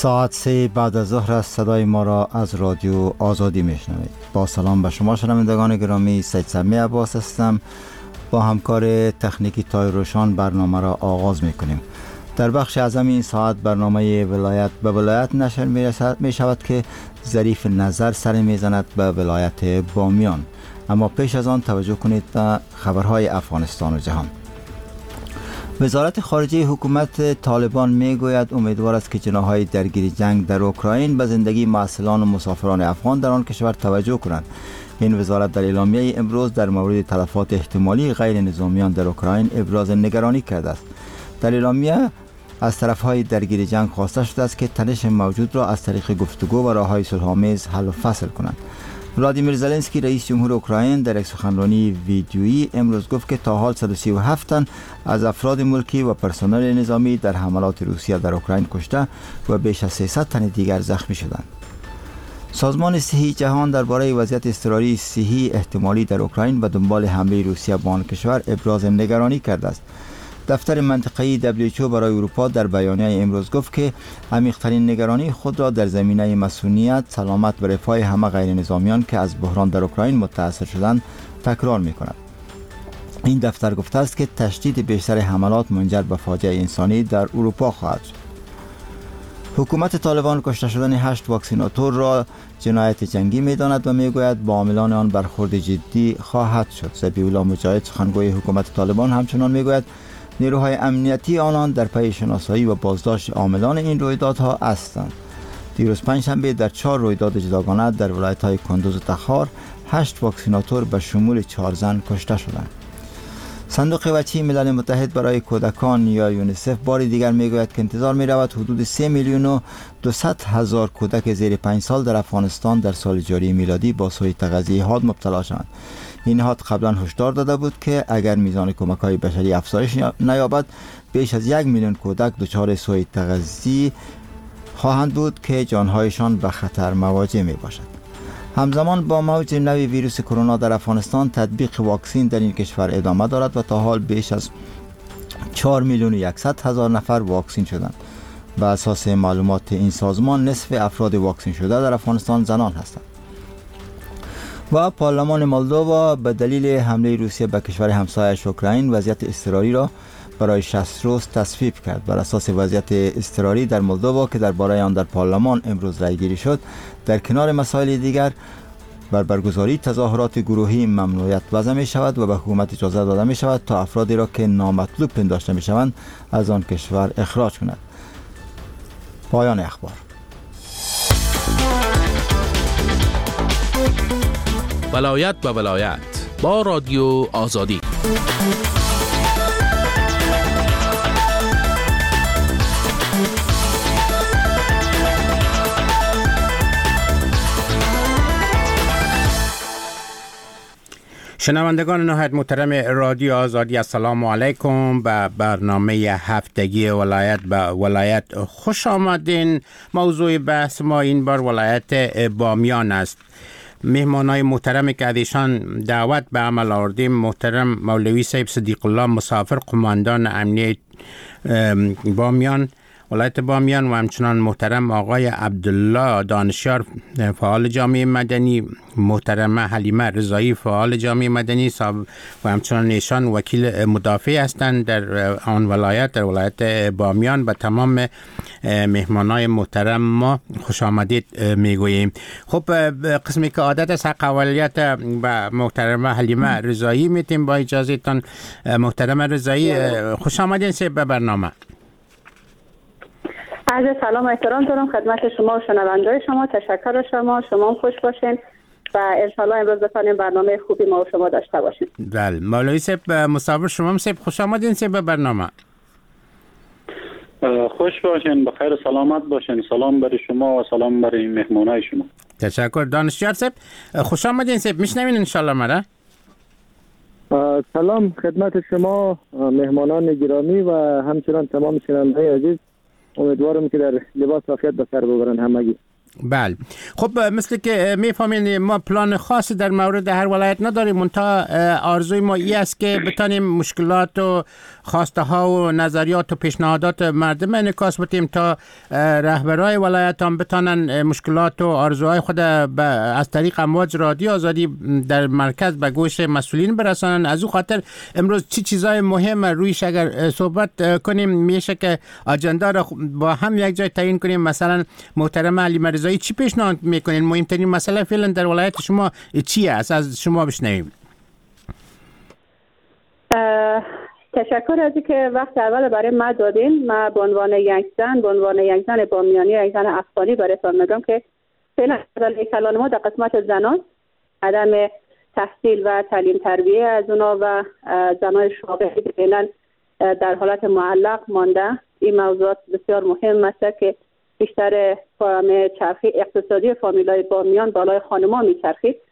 ساعت 3 بعد از ظهر است. صدای ما را از رادیو آزادی میشنوید. با سلام به شما شنوندگان گرامی، سید سمی عباس هستم. با همکار تکنیکی تای روشان برنامه را آغاز میکنیم. در بخش اعظم این ساعت برنامه ولایت به ولایت نشر می شود که ظریف نظر سر میزند به ولایت بامیان. اما پیش از آن توجه کنید به خبرهای افغانستان و جهان. وزارت خارجه حکومت طالبان میگوید امیدوار است که جناح‌های درگیری جنگ در اوکراین به زندگی معسلان و مسافران افغان در آن کشور توجه کنند. این وزارت در اعلامیه امروز در مورد تلفات احتمالی غیر نظامیان در اوکراین ابراز نگرانی کرده است. در اعلامیه از طرف‌های درگیری جنگ خواسته شده است که تنش موجود را از طریق گفتگو و راه‌های صلح‌آمیز حل و فصل کنند. ولادیمیر زلنسکی رئیس جمهور اوکراین در یک سخنرانی ویدیویی امروز گفت که تا حال 137 تن از افراد ملکی و پرسنل نظامی در حملات روسیه در اوکراین کشته و بیش از 300 تن دیگر زخمی شدند. سازمان صحی جهان درباره وضعیت اضطراری صحی احتمالی در اوکراین و دنبال حمله روسیه به آن کشور ابراز نگرانی کرده است. دفتر منطقه‌ای WHO برای اروپا در بیانیه امروز گفت که عمیق‌ترین نگرانی خود را در زمینه مسئولیت، سلامت و رفاه همه غیر نظامیان که از بحران در اوکراین متاثر شدند تکرار می‌کند. این دفتر گفته است که تشدید بیشتر حملات منجر به فاجعه انسانی در اروپا خواهد شد. حکومت طالبان کشته شدن 8 واکسیناتور را جنایت جنگی می‌داند و می‌گوید با عاملان آن برخورد جدی خواهد شد. ذبیح الله مجاهد سخنگوی حکومت طالبان همچنان می‌گوید نیروهای امنیتی آنان در پی شناسایی و بازداشت عاملان این رویدادها هستند. دیروز پنجشنبه در 4 رویداد جداگانه در ولایت‌های کندوز و تخار 8 واکسیناتور به شمول 4 زن کشته شدند. صندوق بچه ملل متحد برای کودکان یا یونیسف بار دیگر میگوید که انتظار می‌رود حدود 3,200,000 کودک زیر 5 سال در افغانستان در سال جاری میلادی با سوء تغذیه حاد مبتلا شوند. این نهاد قبلا هشدار داده بود که اگر میزان کمک‌های بشری افزایش نیابد بیش از 1 میلیون کودک دچار سوء تغذیه خواهند بود که جانهایشان به خطر مواجه می باشد. همزمان با موج نوی ویروس کرونا در افغانستان تطبیق واکسین در این کشور ادامه دارد و تا حال بیش از 4,100,000 نفر واکسین شدند. بر اساس معلومات این سازمان نصف افراد واکسین شده در افغانستان زنان هستند. و پارلمان مولدووا به دلیل حمله روسیه به کشور همسایه‌اش اوکراین وضعیت اضطراری را برای 60 روز تصویب کرد. بر اساس وضعیت اضطراری در مولدووا که درباره آن در پارلمان امروز رایگیری شد، در کنار مسائل دیگر بر برگزاری تظاهرات گروهی ممنوعیت وضع می شود و به حکومت اجازه داده می شود تا افرادی را که نامطلوب پنداشته می شوند از آن کشور اخراج کند. پایان اخبار. ولایت به ولایت با رادیو آزادی. شنوندگان نهایت محترم رادیو آزادی، السلام علیکم. به برنامه هفتگی ولایت به ولایت خوش آمدین. موضوع بحث ما این بار ولایت بامیان است. مهمانای محترمی که ازشان دعوت به عمل آوردیم، محترم مولوی صاحب صدیق الله مسافر، قماندان امنیت بامیان، ولایت بامیان، و همچنان محترم آقای عبدالله دانشیار فعال جامعه مدنی، محترمه حلیمه رضایی فعال جامعه مدنی و همچنان ایشان وکیل مدافع هستند در آن ولایت، در ولایت بامیان. به تمام مهمانای محترم ما خوش آمدید میگوییم. خب قسمی که عادت است حق اولیت به محترمه حلیمه رضایی میتیم. با اجازهتان محترمه رضایی خوش آمدین به برنامه. عرض سلام و احترام دارم خدمت شما و شنونده‌های شما. تشکر از شما. شما هم خوش باشین و انشالله امروز بتونیم برنامه خوبی ما و شما داشته باشیم. بله مولوی صاحب مسافر، شما هم صاحب خوش آمدین به برنامه. خوش باشین، بخیر و سلامت باشین. سلام برای شما و سلام برای مهمانای شما. تشکر. دانشیار صاحب خوش آمدین میشنوین انشالله مرا. سلام خدمت شما مهمانان گرامی و همچنان تمام شنونده‌های عزیز. امیدوارم که در لباس عافیت به سر ببرن همگی. بله. خب مثل که میفهمین ما پلان خاصی در مورد هر ولایت نداریم، منتها آرزوی ما این است که بتانیم مشکلات و خواسته ها و نظریات و پیشنهادات مردم انعکاس بدیم تا رهبرای ولایت هم بتانن مشکلات و آرزوهای خود از طریق امواج رادیو آزادی در مرکز به گوش مسئولین برسانن. از او خاطر امروز چی چیزای مهم رویش اگر صحبت کنیم میشه که آجندا را با هم یک جای تعیین کنیم. مثلا محترم علی مرزایی چی پیشنهاد میکنین؟ مهمترین مسئله فعلا در ولایت شما چی است؟ از شما بشنویم. تشکر از اینکه وقت اول برای ما دادین. ما به عنوان یک زن بامیانی، یک زن افغانی برایتان میگم که فعلا کلان ما در قسمت زنان عدم تحصیل و تعلیم تربیه از اونا و زنان شاغلی فعلا در حالت معلق مانده. این موضوعات بسیار مهم است که بیشتر چرخی اقتصادی فامیلای بامیان بالای خانما میچرخید.